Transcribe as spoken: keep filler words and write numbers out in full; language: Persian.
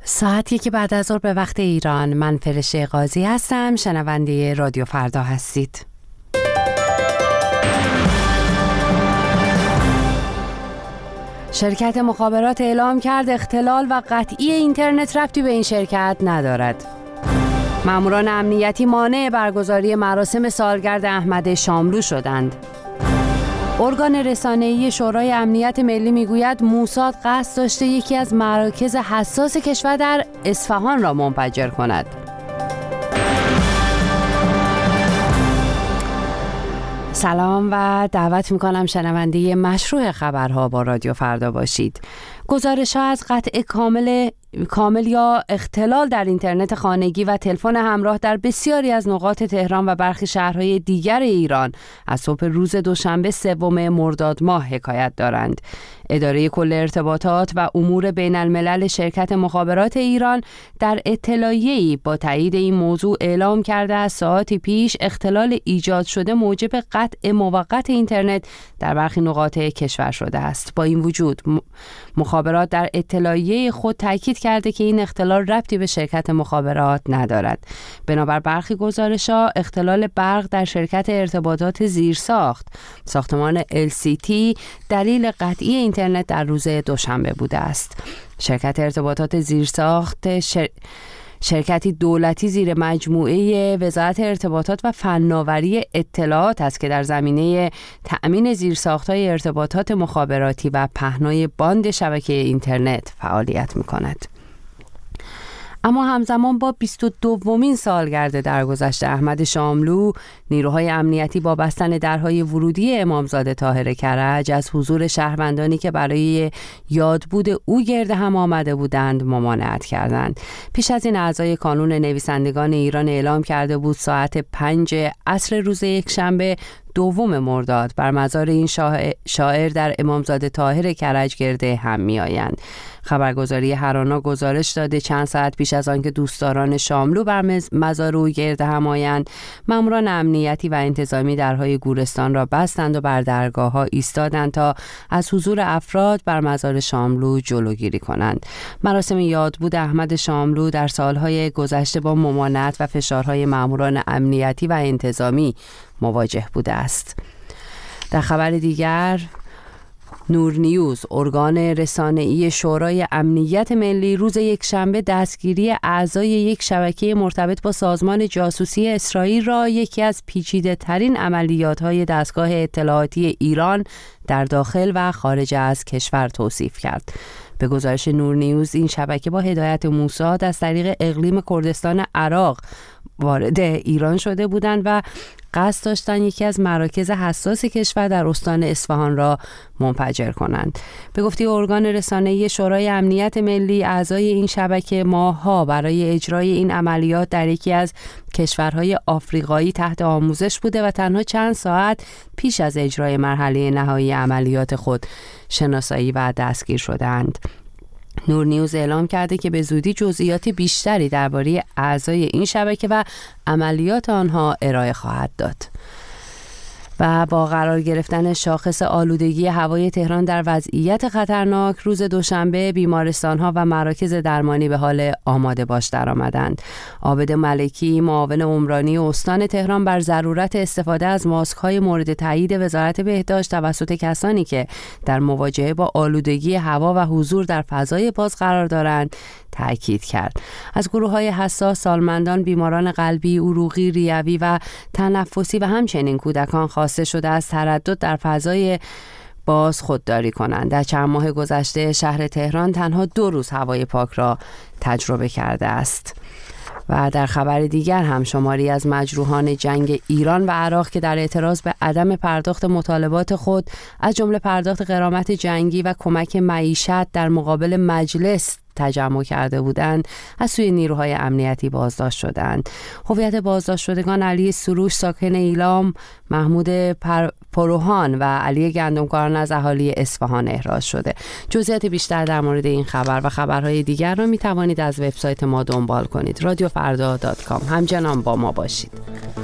ساعت یکی بعد از ظهر به وقت ایران. من فرشته قاضی هستم. شنونده رادیو فردا هستید. شرکت مخابرات اعلام کرد اختلال و قطعی اینترنت ربطی به این شرکت ندارد. ماموران امنیتی مانع برگزاری مراسم سالگرد احمد شاملو شدند. ارگان رسانه‌ای شورای امنیت ملی میگوید موساد قصد داشته یکی از مراکز حساس کشور در اصفهان را منفجر کند. سلام و دعوت میکنم شنونده مشروع خبرها با رادیو فردا باشید. گزارش‌ها از قطع کامل کامل یا اختلال در اینترنت خانگی و تلفن همراه در بسیاری از نقاط تهران و برخی شهرهای دیگر ایران از صبح روز دوشنبه سوم مرداد ماه حکایت دارند. اداره کل ارتباطات و امور بین الملل شرکت مخابرات ایران در اطلاعیه‌ای با تایید این موضوع اعلام کرده از ساعتی پیش اختلال ایجاد شده موجب قطع موقت اینترنت در برخی نقاط کشور شده است. با این وجود مخابرات در اطلاعیه خود تاکید کرده که این اختلال ربطی به شرکت مخابرات ندارد. بنابر برخی گزارش‌ها اختلال برق در شرکت ارتباطات زیرساخت ساختمان ال سی تی دلیل قطعی اینترنت در روز دوشنبه بوده است. شرکت ارتباطات زیرساخت شر... شرکتی دولتی زیر مجموعه وزارت ارتباطات و فناوری اطلاعات است که در زمینه تأمین زیرساخت‌های ارتباطات مخابراتی و پهنای باند شبکه اینترنت فعالیت می‌کند. اما همزمان با بیست و دومین سالگرد درگذشت احمد شاملو، نیروهای امنیتی با بستن درهای ورودی امامزاده طاهر کرج از حضور شهروندانی که برای یادبود او گرد هم آمده بودند ممانعت کردند. پیش از این اعضای کانون نویسندگان ایران اعلام کرده بود ساعت پنج عصر روز یکشنبه دوم مرداد بر مزار این شاعر در امامزاده طاهر کرج گرده هم می آیند. خبرگزاری هرانا گزارش داده چند ساعت پیش از آنکه دوستداران شاملو بر مزار او گرده هم آیند، ماموران امنیتی و انتظامی درهای گورستان را بستند و بر درگاه ها ایستادند تا از حضور افراد بر مزار شاملو جلوگیری کنند. مراسم یادبود احمد شاملو در سالهای گذشته با ممانعت و فشارهای ماموران امنیتی و انتظامی مواجه بوده است. در خبر دیگر، نور نیوز، ارگان رسانه‌ای شورای امنیت ملی، روز یکشنبه دستگیری اعضای یک شبکه مرتبط با سازمان جاسوسی اسرائیل را یکی از پیچیده‌ترین عملیات‌های دستگاه اطلاعاتی ایران در داخل و خارج از کشور توصیف کرد. به گزارش نور نیوز، این شبکه با هدایت موساد از طریق اقلیم کردستان عراق وارد ایران شده بودند و قصد داشتند یکی از مراکز حساس کشور در استان اصفهان را منفجر کنند. به گفته ارگان رسانه‌ای شورای امنیت ملی، اعضای این شبکه ماه‌ها برای اجرای این عملیات در یکی از کشورهای آفریقایی تحت آموزش بوده و تنها چند ساعت پیش از اجرای مرحله نهایی عملیات خود شناسایی و دستگیر شدند. نور نیوز اعلام کرده که به زودی جزئیات بیشتری درباره اعضای این شبکه و عملیات آنها ارائه خواهد داد. و با قرار گرفتن شاخص آلودگی هوای تهران در وضعیت خطرناک، روز دوشنبه بیمارستان‌ها و مراکز درمانی به حال آماده باش درآمدند. عابد ملکی، معاون عمرانی استان تهران، بر ضرورت استفاده از ماسک‌های مورد تایید وزارت بهداشت توسط کسانی که در مواجهه با آلودگی هوا و حضور در فضای باز قرار دارند تأکید کرد. از گروه‌های حساس، سالمندان، بیماران قلبی، عروقی، ریوی و تنفسی و همچنین کودکان خواسته شده از تردد در فضای باز خودداری کنند. در چند ماه گذشته شهر تهران تنها دو روز هوای پاک را تجربه کرده است. و در خبر دیگر هم شماری از مجروحان جنگ ایران و عراق که در اعتراض به عدم پرداخت مطالبات خود از جمله پرداخت غرامت جنگی و کمک معیشت در مقابل مجلس تجمع کرده بودند از سوی نیروهای امنیتی بازداشت شدند. هویت بازداشت شدگان علی سروش ساکن ایلام، محمود پر... پروهان و علی گندمکاران از اهالی اصفهان احراز شده. جزئیات بیشتر در مورد این خبر و خبرهای دیگر را می توانید از وبسایت ما دنبال کنید. رادیو فردا دات کام. همچنان با ما باشید.